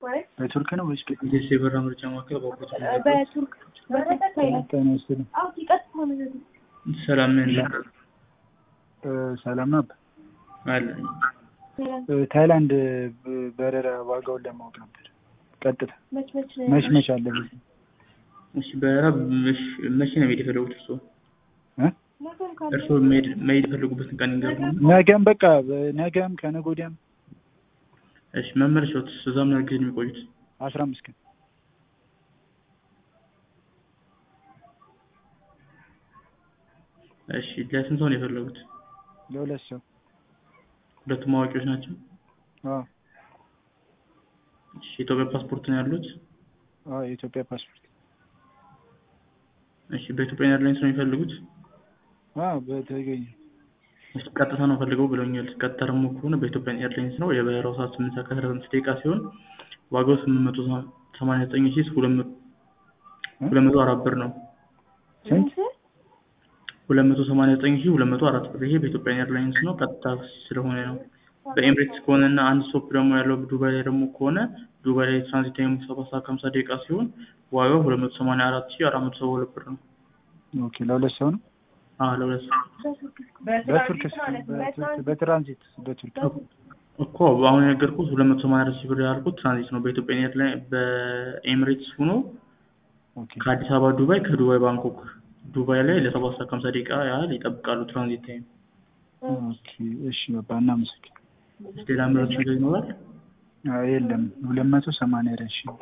በቱርክ ነው ወይስ ደስ የበራ ምርጫ ማከለ ባቆት በቱርክ ታይላንድ? አው ይቀጥታ ነው። ሰላም ነን ሰላም ነው አለ። ታይላንድ በረራ ዋጋውን ለማወቅ ነበር። ቀጥታ መች አለበት? እሺ በረራ መቼ ነው የሚፈልጉት እርሶ? እርሶ መሄድ የፈለጉበትን ቀን ይንገሩኝ። ነገም በቃ ነገም ከነገ ወዲያም። እሺ መመለሻው እዛም ነው ግን የሚቆዩት 15 ቀን። እሺ ለስንት ሰው ነው የፈለጉት? ለሁለት ሰው። ሁለቱም አዋቂዎች ናቸው? አዎ። እሺ የኢትዮጵያ ፓስፖርት ነው ያሉት? አዎ የኢትዮጵያ ፓስፖርት። እሺ በኢትዮጵያ ኤርላይንስ ነው የሚፈልጉት? አዎ በተገኘ። እሺ ቀጥታ ነው ፈልገው ብለውኛል። ቀጥታ ደግሞ ከሆነ በኢትዮጵያ ኤርላይንስ ነው። የበረራው ሰዓት 8 ሰዓት ከ15 ደቂቃ ሲሆን ዋጋው 889204 ብር ነው። ስንት? 289204 ብር። ይሄ በኢትዮጵያ ኤርላይንስ ነው። ቀጥታ ስለሆነ ነው። በኤምሬትስ ከሆነና አንድ ስቶፕ ደግሞ ያለው ዱባይ ላይ ደግሞ ከሆነ ዱባይ ላይ ትራንዚት ታይም 7 ሰዓት ከ50 ደቂቃ ሲሆን ዋጋው 284472 ብር ነው። ኦኬ ለሁለት ሰው ነው? ለሁለት ሰው። በትራንዚት በቱርክ እኮ አሁን የነገርኩት 284 ብር ያልኩት ትራንዚት ነው። በኢትዮጵያ ኤርላይንስ በኤምሬትስ ሆኖ ከአዲስ አበባ ዱባይ ከዱባይ ባንኮክ ዱባይ ላይ ለ7 ሰዓት 50 ደቂቃ ያህል ይጠብቃሉ ትራንዚት ታይም። ኦኬ እሺ በቃ እናመሰግናለን። ሌላ ምርጫ ይኖራል? የለም 284 ሺህ